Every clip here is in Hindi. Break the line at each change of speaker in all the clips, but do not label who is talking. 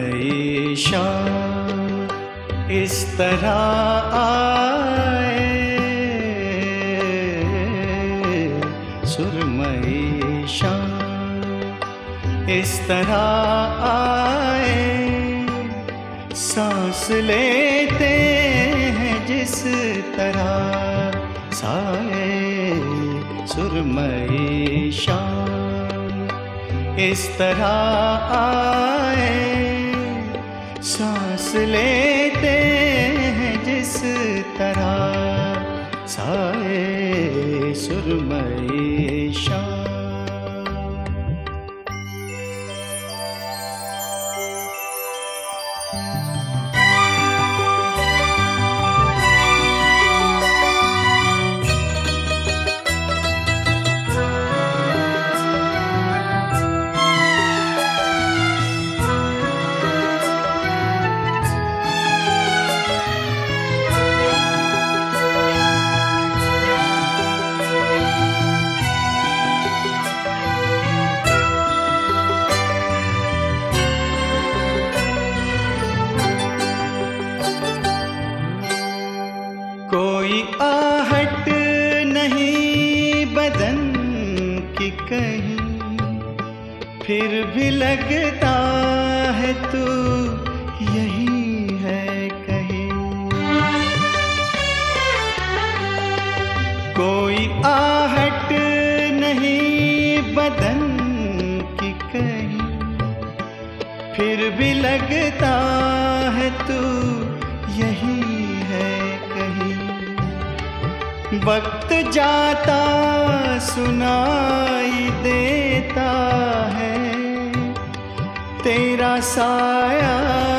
सुरमई शाम इस तरह आए, सुरमई शाम इस तरह आए, सांस लेते हैं जिस तरह साए, सुरमई शाम इस तरह आए, सांस लेते हैं जिस तरह साए, सुरमई शाम। कोई आहट नहीं बदन की कहीं, फिर भी लगता है तू यही है कहीं। कोई आहट नहीं बदन की कहीं, फिर भी लगता है तू यही है कहीं। वक्त जाता सुनाई देता है, तेरा साया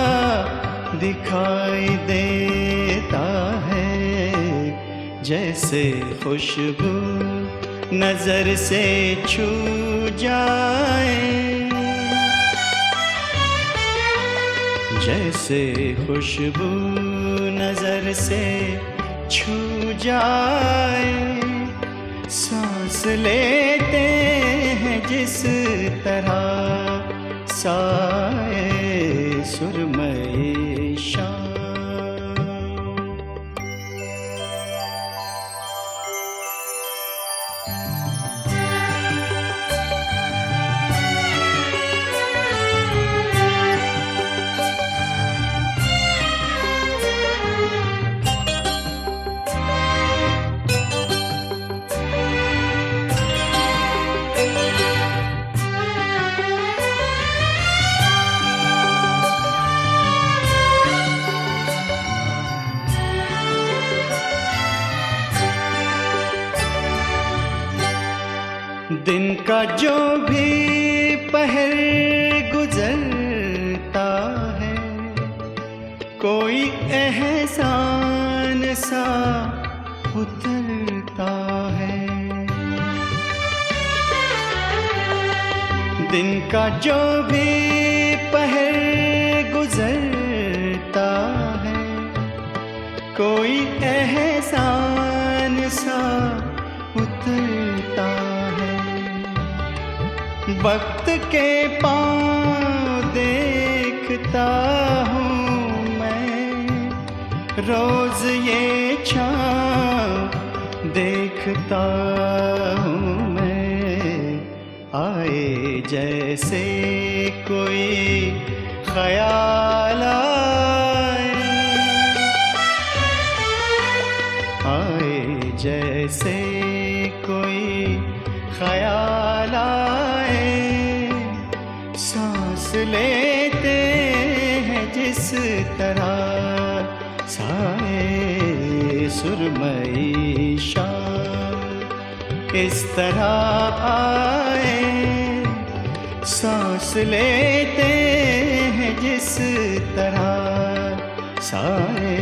दिखाई देता है, जैसे खुशबू नजर से छू जाए, जैसे खुशबू नजर से छू जाए, सांस लेते हैं जिस तरह साए, सुरमई शाम। दिन का जो भी पहर गुजरता है, कोई एहसान सा उतरता है। दिन का जो भी पहर गुजरता है, कोई एहसान सा उतरता है। वक्त के पाँव देखता हूँ मैं, रोज ये छाँव देखता हूँ मैं, आए जैसे कोई ख्याल आए, जैसे कोई ख्याल आए, सांस लेते हैं जिस तरह साए, सुरमई शाम इस तरह आए, सांस लेते हैं जिस तरह साए,